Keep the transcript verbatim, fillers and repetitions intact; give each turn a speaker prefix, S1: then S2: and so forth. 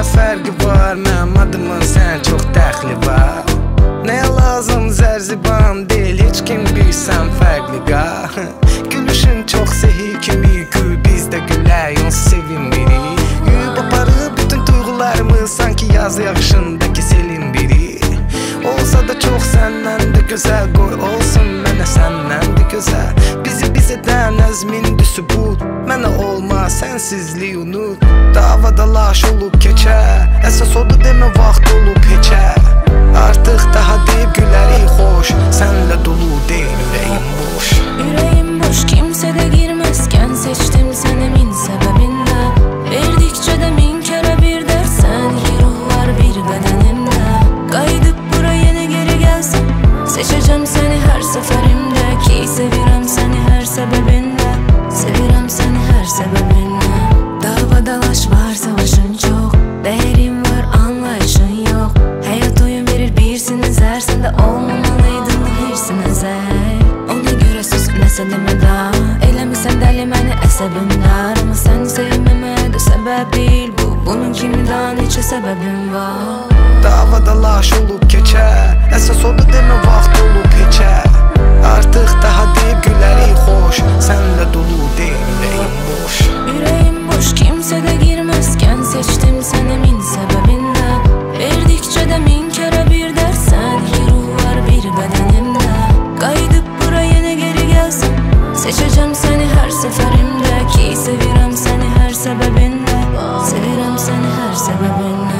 S1: fərqi var, mənim adımın sən çox dəxli var. Nəyə lazım zərziban deyil, heç kim bilsən fərqli qar. Gülüşün çox zehir kimi gül, biz də gülək, onsuz sevinmirik. Yuyub aparıb bütün duyğularımı, sanki yaz yağışındakı selin biri. Olsa da çox səndən də gözəl, qoy olsun mənə səndən də gözəl. Bizi biz edən əzmin sübut, mənə olmaz sənsizlik unut. Davada laş olub keçər, əsas odur demə vaxt olub heçə. Artıq daha deyib gülərik xoş, sənlə dolu deyil ürəyim boş.
S2: Ürəyim boş, kimsə də girməzkən seçdim səni min səbəbində. Verdikcə də min kərə bir dərsən, ruh var bir bədənimdə. Qayıdıb bura yenə geri gəlsən, seçəcəm səni hər səfərimdə. Ki sevirəm səni hər səbəbində, sevirəm səni hər səbəbində. Dava dalaş var, savaşın çox, dəyərim var, anlayışın yox. Həyat oyun verir, birsiniz hər, sən də olmamalıydın hirsinə zər. Ona görə sus, nəsə demə da, eləmirsən dəli məni əsəbimdar. Amma səni sevməməyə də səbəb deyil bu, bunun kimi daha neçə səbəbim var.
S1: Davada laş olub keçər, əsas odur demə vaxt olub heçə. Artıq daha deyib gülərik xoş, sənlə dolu deyil ürəyim boş.
S2: Ürəyim boş, kimsə də girməzkən seçdim səni min səbəbində. Verdikcə də min kərə bir dərsən, ruh var bir bədənimdə. Qayıdıb bura yenə geri gəlsən, seçəcəm səni hər səfərimdə. Ki sevirəm səni hər səbəbində, sevirəm səni hər səbəbində.